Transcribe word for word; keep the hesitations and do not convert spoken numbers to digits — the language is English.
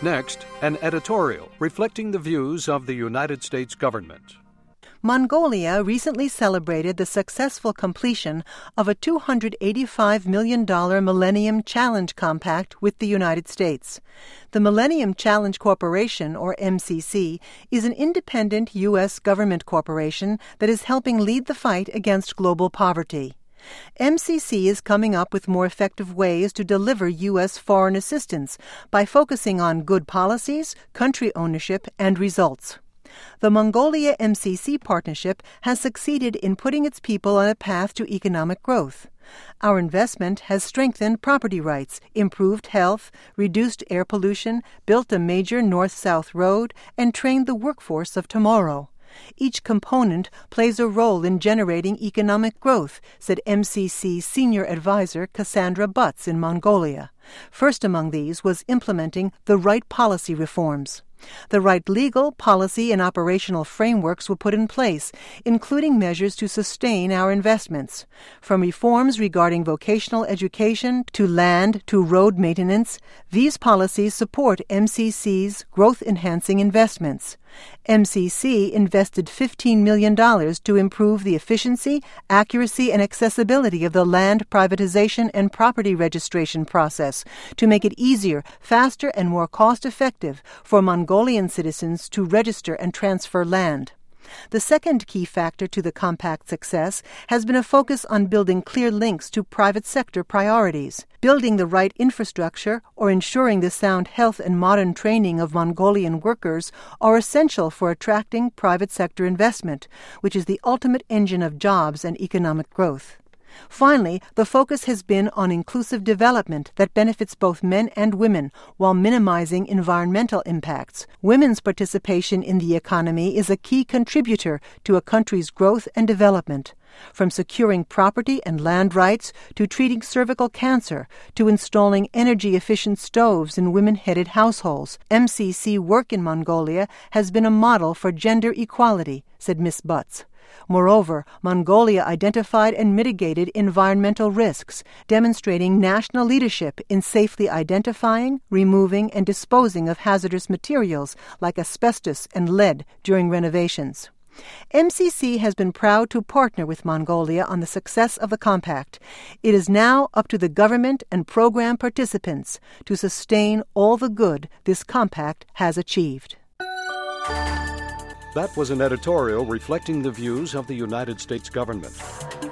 Next, an editorial reflecting the views of the United States government. Mongolia recently celebrated the successful completion of a two hundred eighty-five million dollars Millennium Challenge Compact with the United States. The Millennium Challenge Corporation, or M C C, is an independent U S government corporation that is helping lead the fight against global poverty. M C C is coming up with more effective ways to deliver U S foreign assistance by focusing on good policies, country ownership, and results. The Mongolia-M C C partnership has succeeded in putting its people on a path to economic growth. Our investment has strengthened property rights, improved health, reduced air pollution, built a major north-south road, and trained the workforce of tomorrow. Each component plays a role in generating economic growth, said M C C Senior Advisor Cassandra Butts in Mongolia. First among these was implementing the right policy reforms. The right legal, policy, and operational frameworks were put in place, including measures to sustain our investments. From reforms regarding vocational education to land to road maintenance, these policies support M C C's growth-enhancing investments. M C C invested fifteen million dollars to improve the efficiency, accuracy, and accessibility of the land privatization and property registration process to make it easier, faster, and more cost-effective for Mongolian citizens to register and transfer land. The second key factor to the compact's success has been a focus on building clear links to private sector priorities. Building the right infrastructure or ensuring the sound health and modern training of Mongolian workers are essential for attracting private sector investment, which is the ultimate engine of jobs and economic growth. Finally, the focus has been on inclusive development that benefits both men and women while minimizing environmental impacts. Women's participation in the economy is a key contributor to a country's growth and development. From securing property and land rights to treating cervical cancer to installing energy-efficient stoves in women-headed households, M C C work in Mongolia has been a model for gender equality, said Miz Butts. Moreover, Mongolia identified and mitigated environmental risks, demonstrating national leadership in safely identifying, removing, and disposing of hazardous materials like asbestos and lead during renovations. M C C has been proud to partner with Mongolia on the success of the compact. It is now up to the government and program participants to sustain all the good this compact has achieved. That was an editorial reflecting the views of the United States government.